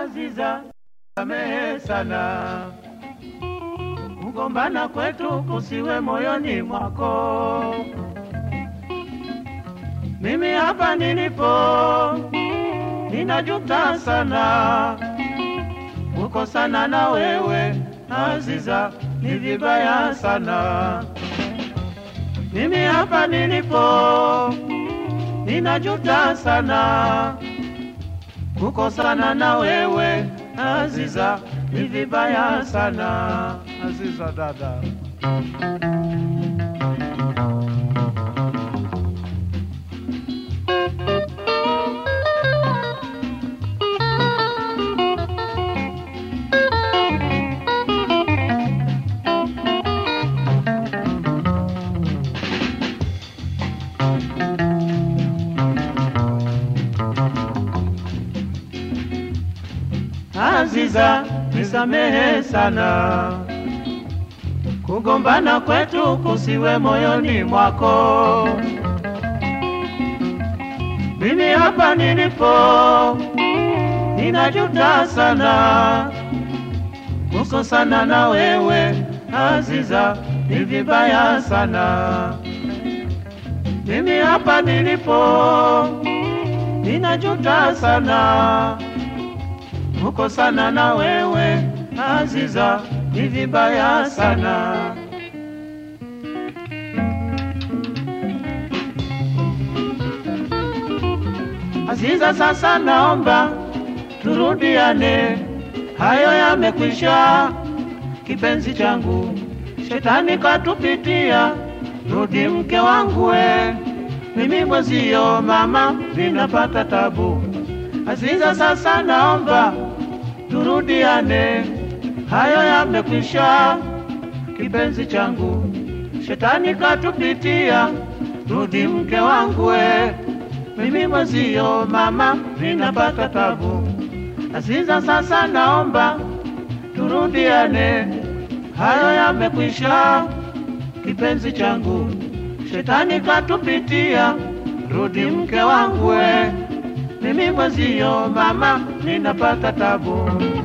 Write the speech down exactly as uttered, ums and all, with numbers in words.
Aziza, samehe sana, kugombana kwetu kusiwe moyoni mwako. Mimi hapa nilipo ninajuta sana, kukosana na wewe Aziza ni vibaya sana. Mimi hapa nilipo ninajuta sana, kukosana na wewe Aziza ni vibaya sana. Aziza dada, Aziza, nisamehe sana, kugombana kwetu kusiwe moyoni mwako. Mimi hapa nilipo ninajuta sana, kukosana na wewe Aziza ni vibaya sana. Mimi hapa nilipo ninajuta sana, kukosana na wewe Aziza ni vibaya sana. Aziza, sasa naomba turudiane, hayo yamekwisha kipenzi changu, shetani katupitia, rudi mke wangu we, mimi mwezio mama ninapata tabu. Aziza, sasa naomba turudiane, hayo yamekwisha kipenzi changu, shetani katupitia, rudi mke wangu we, mimi mwezio mama ninapata tabu. Aziza, sasa naomba turudiane, hayo yamekwisha kipenzi changu, shetani katupitia, rudi mke wangu we, mimi mwezio mama ninapata tabu.